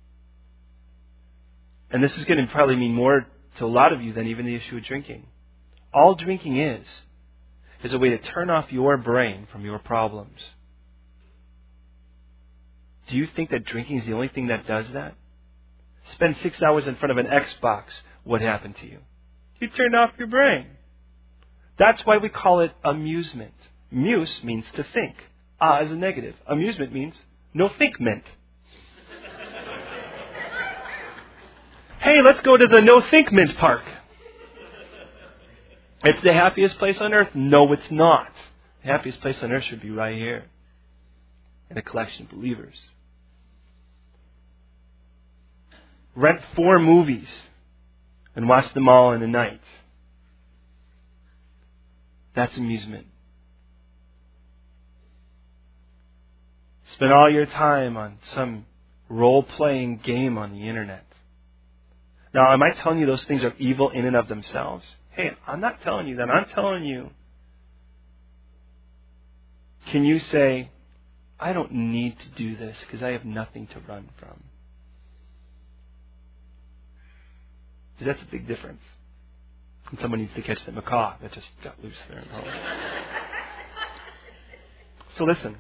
and this is going to probably mean more to a lot of you than even the issue of drinking. All drinking is, is a way to turn off your brain from your problems. Do you think that drinking is the only thing that does that? Spend six hours in front of an Xbox. What happened to you? You turned off your brain. That's why we call it amusement. Muse means to think. Ah is a negative. Amusement means no thinkment. Hey, let's go to the no thinkment park. It's the happiest place on earth. No, it's not. The happiest place on earth should be right here, in a collection of believers. Rent four movies and watch them all in a night. That's amusement. Spend all your time on some role-playing game on the internet. Now, am I telling you those things are evil in and of themselves? Hey, I'm not telling you that. I'm telling you, can you say, I don't need to do this because I have nothing to run from? Because that's a big difference. And someone needs to catch the macaw that just got loose there at home. So listen.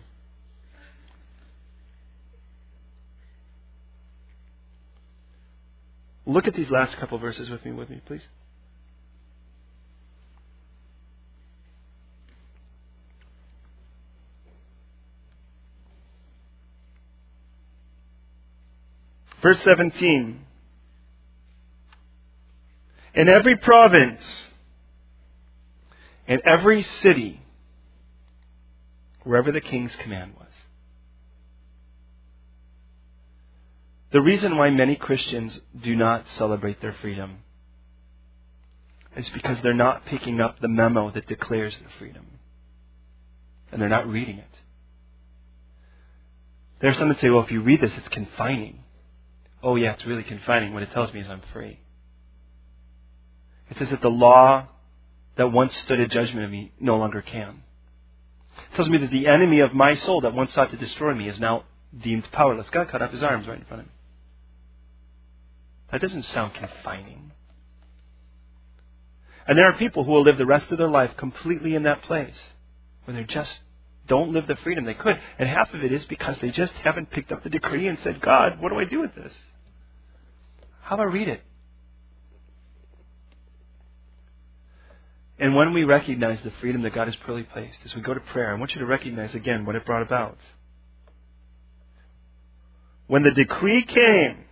Look at these last couple verses with me, with me, please. Verse seventeen. In every province, in every city, wherever the king's command was. The reason why many Christians do not celebrate their freedom is because they're not picking up the memo that declares their freedom. And they're not reading it. There's some that say, well, if you read this, it's confining. Oh yeah, it's really confining. What it tells me is I'm free. It says that the law that once stood a judgment of me no longer can. It tells me that the enemy of my soul that once sought to destroy me is now deemed powerless. God cut off his arms right in front of me. That doesn't sound confining. And there are people who will live the rest of their life completely in that place, where they just don't live the freedom they could. And half of it is because they just haven't picked up the decree and said, God, what do I do with this? How do I read it? And when we recognize the freedom that God has purely placed, as we go to prayer, I want you to recognize again what it brought about. When the decree came,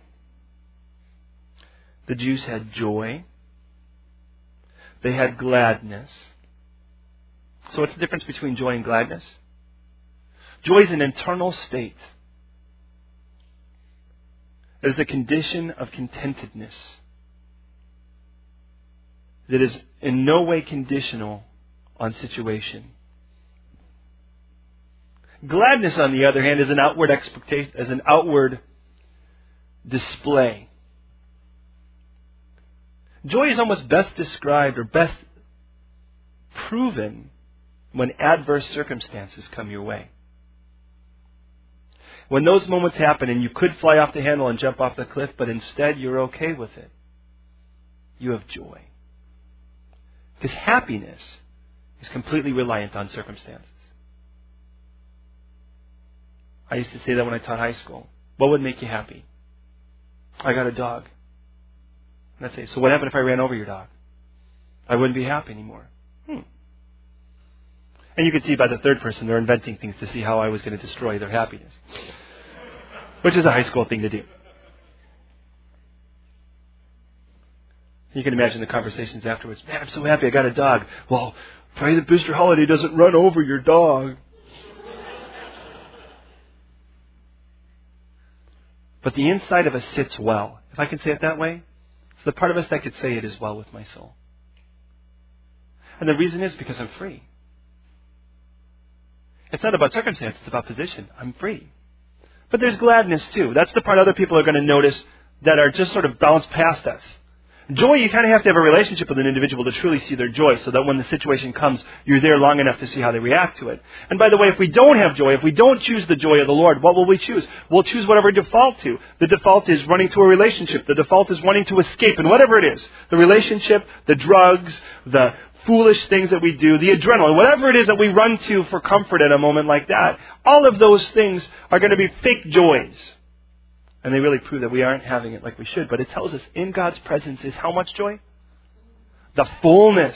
the Jews had joy. They had gladness. So what's the difference between joy and gladness? Joy is an internal state. It is a condition of contentedness that is in no way conditional on situation. Gladness, on the other hand, is an outward expectation, as an outward display. Joy is almost best described or best proven when adverse circumstances come your way. When those moments happen and you could fly off the handle and jump off the cliff, but instead you're okay with it, you have joy. Because happiness is completely reliant on circumstances. I used to say that when I taught high school. What would make you happy? I got a dog. And I'd say, so what happened if I ran over your dog? I wouldn't be happy anymore. Hmm. And you could see by the third person, they're inventing things to see how I was going to destroy their happiness. Which is a high school thing to do. You can imagine the conversations afterwards. Man, I'm so happy I got a dog. Well, pray that Mister Holiday doesn't run over your dog. But the inside of us sits well. If I can say it that way, the part of us that could say, it is well with my soul. And the reason is because I'm free. It's not about circumstance, it's about position. I'm free. But there's gladness too. That's the part other people are going to notice that are just sort of bounce past us. Joy, you kind of have to have a relationship with an individual to truly see their joy, so that when the situation comes, you're there long enough to see how they react to it. And by the way, if we don't have joy, if we don't choose the joy of the Lord, what will we choose? We'll choose whatever we default to. The default is running to a relationship. The default is wanting to escape, and whatever it is, the relationship, the drugs, the foolish things that we do, the adrenaline, whatever it is that we run to for comfort at a moment like that, all of those things are going to be fake joys. And they really prove that we aren't having it like we should. But it tells us in God's presence is how much joy? The fullness.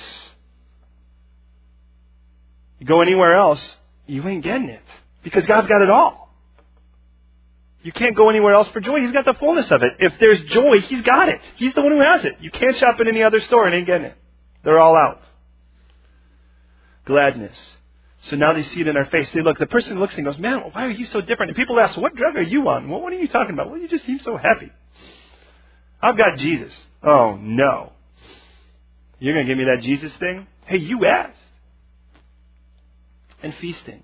You go anywhere else, you ain't getting it. Because God's got it all. You can't go anywhere else for joy. He's got the fullness of it. If there's joy, He's got it. He's the one who has it. You can't shop at any other store and ain't getting it. They're all out. Gladness. So now they see it in our face. They look, the person looks and goes, man, why are you so different? And people ask, what drug are you on? Well, what are you talking about? Well, you just seem so happy. I've got Jesus. Oh, no. You're going to give me that Jesus thing? Hey, you asked. And feasting.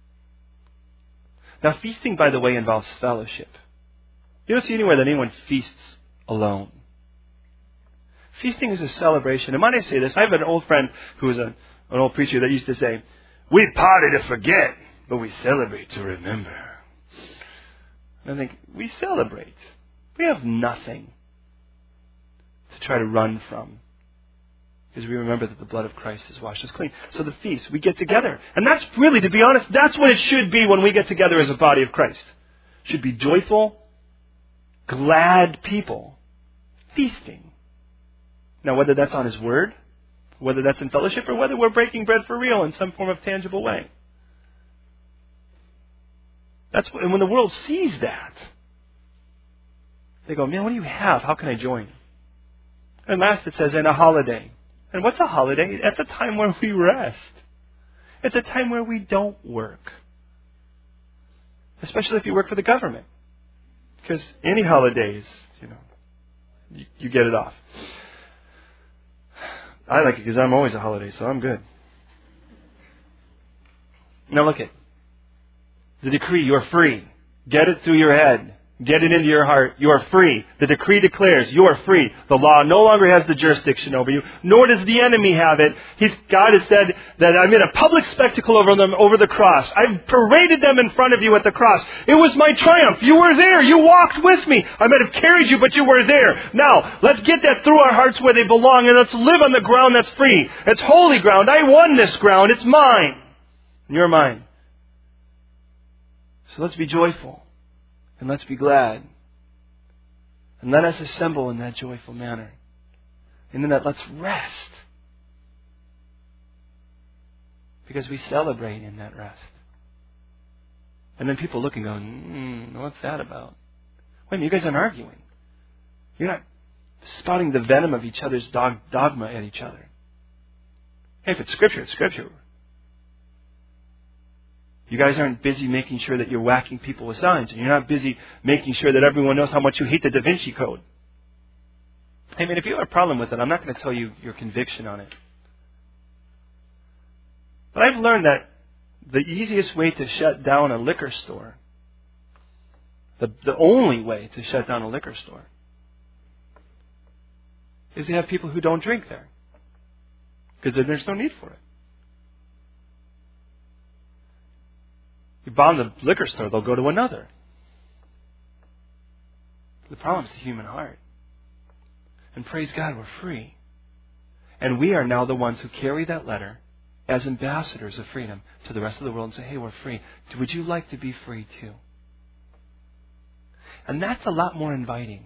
Now, feasting, by the way, involves fellowship. You don't see anywhere that anyone feasts alone. Feasting is a celebration. And might I say this? I have an old friend who was a, an old preacher that used to say, we party to forget, but we celebrate to remember. And I think, we celebrate. We have nothing to try to run from. Because we remember that the blood of Christ has washed us clean. So the feast, we get together. And that's really, to be honest, that's what it should be when we get together as a body of Christ. It should be joyful, glad people, feasting. Now, whether that's on His Word, whether that's in fellowship, or whether we're breaking bread for real in some form of tangible way. That's and when the world sees that, they go, man, what do you have? How can I join? And last it says, in a holiday. And what's a holiday? That's a time where we rest. It's a time where we don't work. Especially if you work for the government. Because any holidays, you know, you, you get it off. I like it because I'm always a holiday, so I'm good. Now look at the decree. You're free. Get it through your head. Get it into your heart. You are free. The decree declares you are free. The law no longer has the jurisdiction over you, nor does the enemy have it. He's, God has said that I made a public spectacle over them over the cross. I've paraded them in front of you at the cross. It was my triumph. You were there. You walked with me. I might have carried you, but you were there. Now, let's get that through our hearts where they belong, and let's live on the ground that's free. It's holy ground. I won this ground. It's mine. And you're mine. So let's be joyful. And let's be glad. And let us assemble in that joyful manner. And in that, let's rest. Because we celebrate in that rest. And then people look and go, hmm, what's that about? Wait a minute, you guys aren't arguing. You're not spouting the venom of each other's dog, dogma at each other. Hey, if it's Scripture, it's Scripture. You guys aren't busy making sure that you're whacking people with signs. And you're not busy making sure that everyone knows how much you hate the Da Vinci Code. I mean, if you have a problem with it, I'm not going to tell you your conviction on it. But I've learned that the easiest way to shut down a liquor store, the, the only way to shut down a liquor store, is to have people who don't drink there. Because then there's no need for it. You bomb the liquor store, they'll go to another. The problem is the human heart. And praise God, we're free. And we are now the ones who carry that letter as ambassadors of freedom to the rest of the world and say, hey, we're free. Would you like to be free too? And that's a lot more inviting.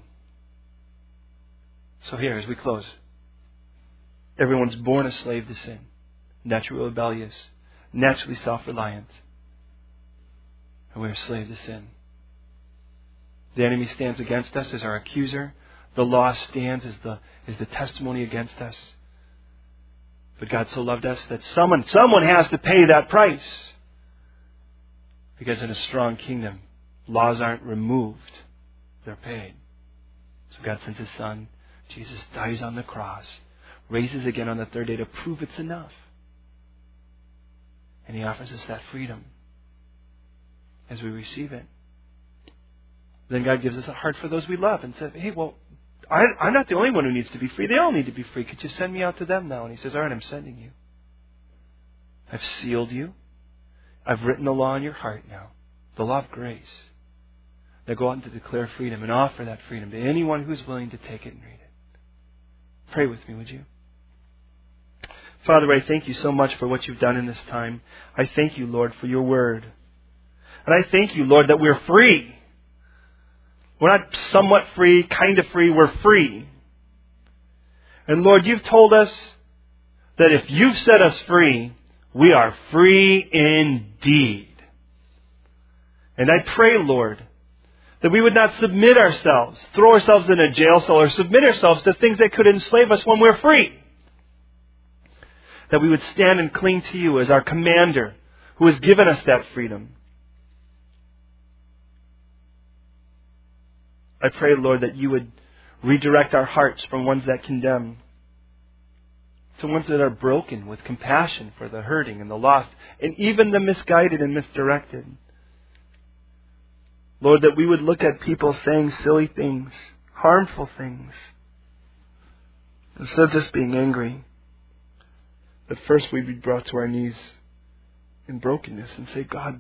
So here, as we close, everyone's born a slave to sin, naturally rebellious, naturally self-reliant. And we are slaves to sin. The enemy stands against us as our accuser. The law stands as the, as the testimony against us. But God so loved us that someone, someone has to pay that price. Because in a strong kingdom, laws aren't removed. They're paid. So God sent His Son Jesus dies on the cross, raises again on the third day to prove it's enough. And He offers us that freedom as we receive it. Then God gives us a heart for those we love and says, hey, well, I, I'm not the only one who needs to be free. They all need to be free. Could you send me out to them now? And He says, all right, I'm sending you. I've sealed you. I've written the law in your heart now. The law of grace. Now go out and to declare freedom and offer that freedom to anyone who's willing to take it and read it. Pray with me, would you? Father, I thank you so much for what you've done in this time. I thank you, Lord, for your word. And I thank you, Lord, that we're free. We're not somewhat free, kind of free, we're free. And Lord, you've told us that if you've set us free, we are free indeed. And I pray, Lord, that we would not submit ourselves, throw ourselves in a jail cell, or submit ourselves to things that could enslave us when we're free. That we would stand and cling to you as our commander who has given us that freedom. I pray, Lord, that you would redirect our hearts from ones that condemn to ones that are broken with compassion for the hurting and the lost and even the misguided and misdirected. Lord, that we would look at people saying silly things, harmful things, instead of just being angry. That first we'd be brought to our knees in brokenness and say, God,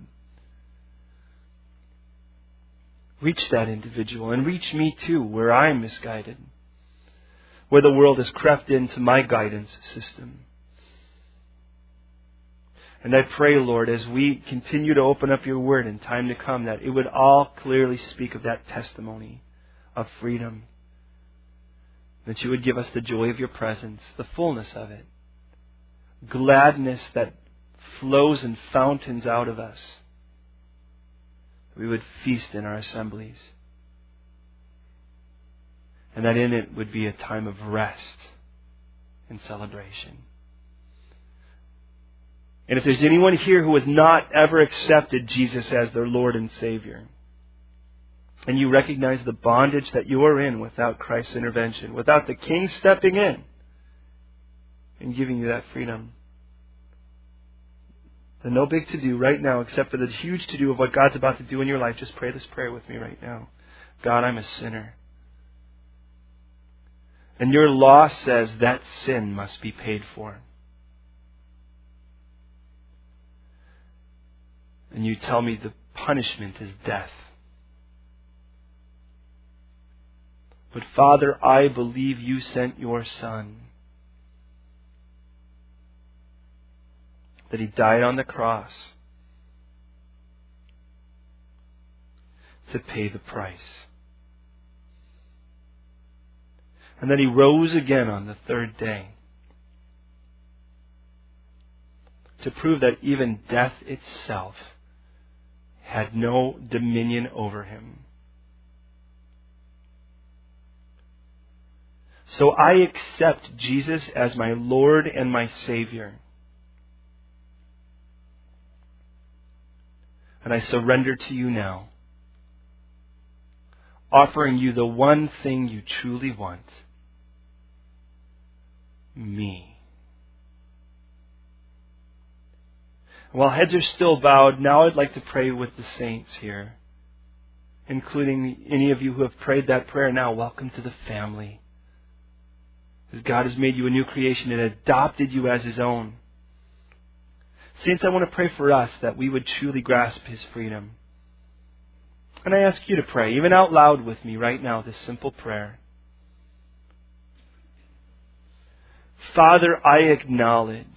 reach that individual and reach me too where I'm misguided, where the world has crept into my guidance system. And I pray, Lord, as we continue to open up your word in time to come, that it would all clearly speak of that testimony of freedom. That you would give us the joy of your presence, the fullness of it. Gladness that flows in fountains out of us. We would feast in our assemblies. And that in it would be a time of rest and celebration. And if there's anyone here who has not ever accepted Jesus as their Lord and Savior, and you recognize the bondage that you are in without Christ's intervention, without the King stepping in and giving you that freedom, then no big to-do right now except for the huge to-do of what God's about to do in your life. Just pray this prayer with me right now. God, I'm a sinner. And your law says that sin must be paid for. And you tell me the punishment is death. But Father, I believe you sent your Son. That He died on the cross to pay the price. And that He rose again on the third day to prove that even death itself had no dominion over Him. So I accept Jesus as my Lord and my Savior. And I surrender to you now, offering you the one thing you truly want, me. While heads are still bowed, now I'd like to pray with the saints here, including any of you who have prayed that prayer now. Welcome to the family. As God has made you a new creation and adopted you as His own. Saints, I want to pray for us that we would truly grasp His freedom. And I ask you to pray, even out loud with me right now, this simple prayer. Father, I acknowledge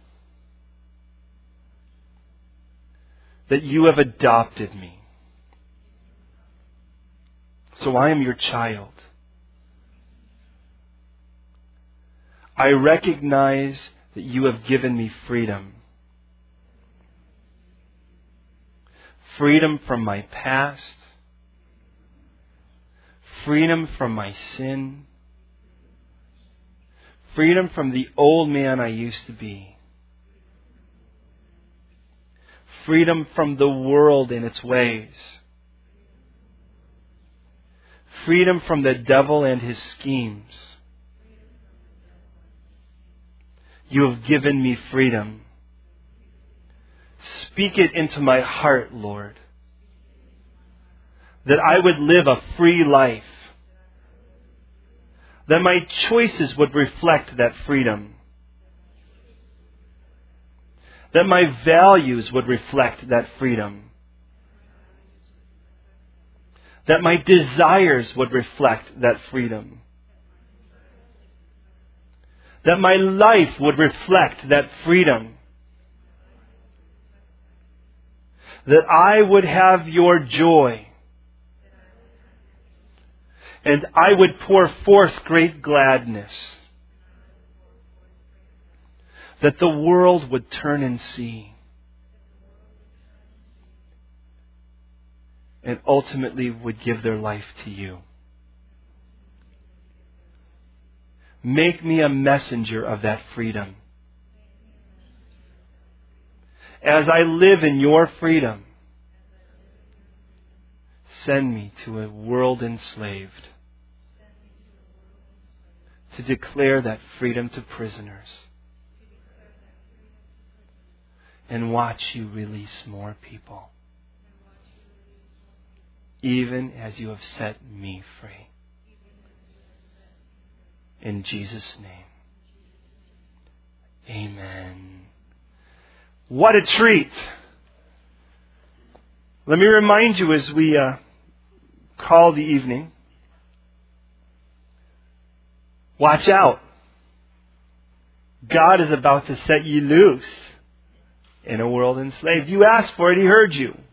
that you have adopted me. So I am your child. I recognize that you have given me freedom. Freedom from my past. Freedom from my sin. Freedom from the old man I used to be. Freedom from the world and its ways. Freedom from the devil and his schemes. You have given me freedom. Speak it into my heart, Lord, that I would live a free life, that my choices would reflect that freedom, that my values would reflect that freedom, that my desires would reflect that freedom, that my life would reflect that freedom, that I would have your joy, and I would pour forth great gladness, that the world would turn and see, and ultimately would give their life to you. Make me a messenger of that freedom. As I live in your freedom, send me to a world enslaved to declare that freedom to prisoners and watch you release more people, even as you have set me free. In Jesus' name. Amen. What a treat. Let me remind you as we uh, call the evening, watch out. God is about to set you loose in a world enslaved. You asked for it, He heard you.